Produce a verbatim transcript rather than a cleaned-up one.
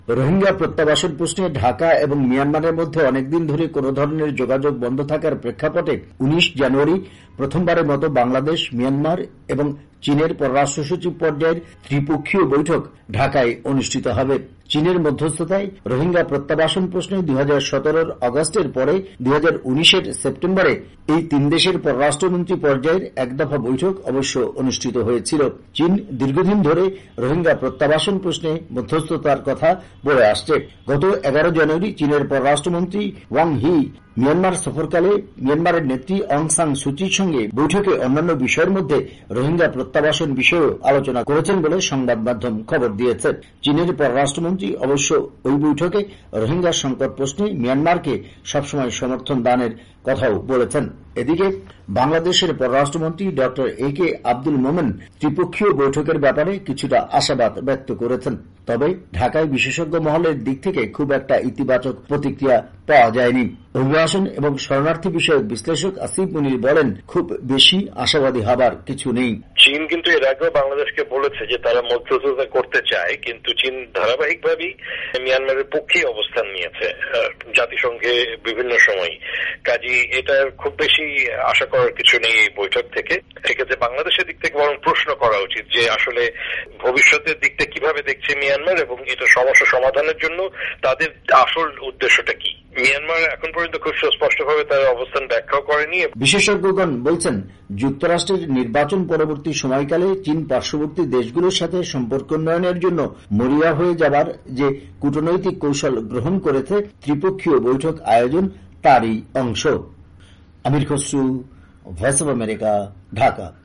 রোহিঙ্গা প্রত্যাবাসন প্রশ্নে ঢাকা এবং মিয়ানমারের মধ্যে অনেকদিন ধরে কোন ধরনের যোগাযোগ বন্ধ থাকার প্রেক্ষাপটে উনিশ জানুয়ারি প্রথমবারের মতো বাংলাদেশ, মিয়ানমার এবং চীনের পররাষ্ট্র সচিব পর্যায়ের ত্রিপক্ষীয় বৈঠক ঢাকায় অনুষ্ঠিত হবে। চীনের মধ্যস্থতায় রোহিঙ্গা প্রত্যাবাসন প্রশ্নে দুই হাজার সতেরোর আগস্টের পরে দুই হাজার উনিশের সেপ্টেম্বরে এই তিন দেশের পররাষ্ট্রমন্ত্রী পর্যায়ের এক দফা বৈঠক অবশ্য অনুষ্ঠিত হয়েছিল। চীন দীর্ঘদিন ধরে রোহিঙ্গা প্রত্যাবাসন প্রশ্নে মধ্যস্থতার কথা বলে আসছে। গত এগারো জানুয়ারি চীনের পররাষ্ট্রমন্ত্রী ওয়াং হি মিয়ানমার সফরকালে মিয়ানমারের নেত্রী অং সান সুচির সঙ্গে বৈঠকে অন্যান্য বিষয়ের মধ্যে রোহিঙ্গা প্রত্যাবাসন বিষয়েও আলোচনা করেছেন বলে সংবাদ মাধ্যম খবর দিয়েছে। চীনের পররাষ্ট্রমন্ত্রী অবশ্য ওই বৈঠকে রোহিঙ্গা সংকট প্রশ্নে মিয়ানমারকে সবসময় সমর্থন দানের কথাও বলেছেন। এদিকে বাংলাদেশের পররাষ্ট্রমন্ত্রী ড এ কে আব্দুল মোমেন ত্রিপক্ষীয় বৈঠকের ব্যাপারে কিছুটা আশাবাদ ব্যক্ত করেছেন। তবে ঢাকায় বিশেষজ্ঞ মহলের দিক থেকে খুব একটা ইতিবাচক প্রতিক্রিয়া পাওয়া যায়নি। অভিবাসন এবং শরণার্থী বিষয়ক বিশ্লেষক আসিফ মুনির বলেন, খুব বেশি আশাবাদী হবার কিছু নেই। চীন কিন্তু এর আগেও বাংলাদেশকে বলেছে যে তারা মধ্যস্থতা করতে চায়, কিন্তু চীন ধারাবাহিকভাবেই মিয়ানমারের পক্ষে অবস্থান নিয়েছে জাতিসংঘে বিভিন্ন সময়। কাজী এটার খুব বেশি আশা করার কিছু নেই এই বৈঠক থেকে। এক্ষেত্রে বাংলাদেশের দিক থেকে বরং প্রশ্ন করা উচিত যে আসলে ভবিষ্যতের দিকটা কিভাবে দেখছে মিয়ানমার এবং এটা সমস্যা সমাধানের জন্য তাদের আসল উদ্দেশ্যটা কি। মিয়ানমার এখন পর্যন্ত খুব সুস্পষ্টভাবে তার অবস্থান ব্যাখ্যাও করেনি। বিশেষজ্ঞগণ বলছেন, যুক্তরাষ্ট্রের নির্বাচন পরবর্তী সময়কালে চীন পার্শ্ববর্তী দেশগুলোর সাথে সম্পর্ক উন্নয়নের জন্য মরিয়া হয়ে যাবার যে কূটনৈতিক কৌশল গ্রহণ করেছে ত্রিপক্ষীয় বৈঠক আয়োজন তারই অংশ। Amir Khasru, Voice of America, Dhaka.